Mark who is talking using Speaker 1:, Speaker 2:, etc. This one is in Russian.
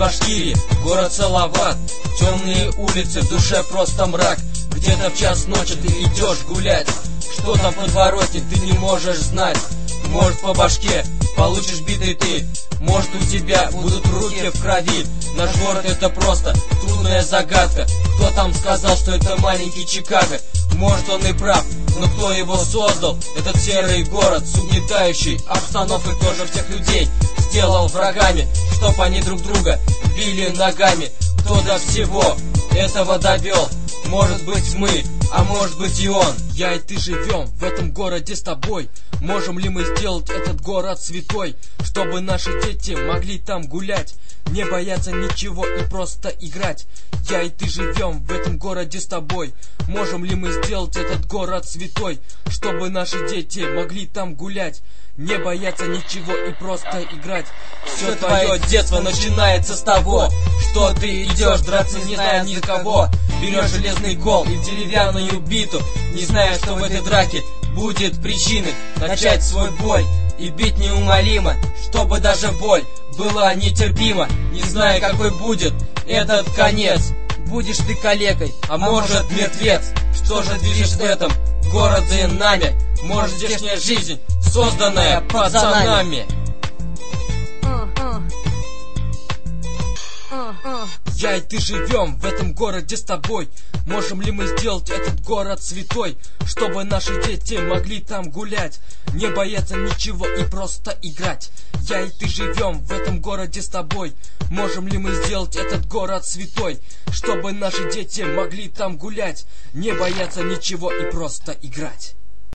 Speaker 1: Башкирии, город Салават. Темные улицы, в душе просто мрак. Где-то в час ночи ты идешь гулять. Что там в подворотне, ты не можешь знать. Может, по башке получишь битой ты, может, у тебя будут руки в крови. Наш город — это просто трудная загадка. Кто там сказал, что это маленький Чикаго? Может, он и прав, но кто его создал? Этот серый город с угнетающей обстановкой тоже всех людей сделал врагами, чтоб они друг друга били ногами. Кто до всего этого довел? Может быть, мы, а может быть и он. Я и ты живем в этом городе с тобой. Можем ли мы сделать этот город святой, чтобы наши дети могли там гулять, не бояться ничего и просто играть? Я и ты живем в этом городе с тобой. Можем ли мы сделать этот город святой, чтобы наши дети могли там гулять, не бояться ничего и просто играть? Все твое детство начинается с того, что ты идешь драться, не зная ни за кого. Берешь железный кол и деревянную биту, не зная, что в этой драке будет причиной начать свой бой и бить неумолимо, чтобы даже боль была нетерпима, не зная, какой будет этот конец. Будешь ты калекой, а может мертвец. Что же движет в этом городе нами? Может, здешняя жизнь, созданная пацанами? Я и ты живем в этом городе с тобой. Можем ли мы сделать этот город святой, чтобы наши дети могли там гулять, не бояться ничего и просто играть? Я и ты живем в этом городе с тобой. Можем ли мы сделать этот город святой, чтобы наши дети могли там гулять, не бояться ничего и просто играть?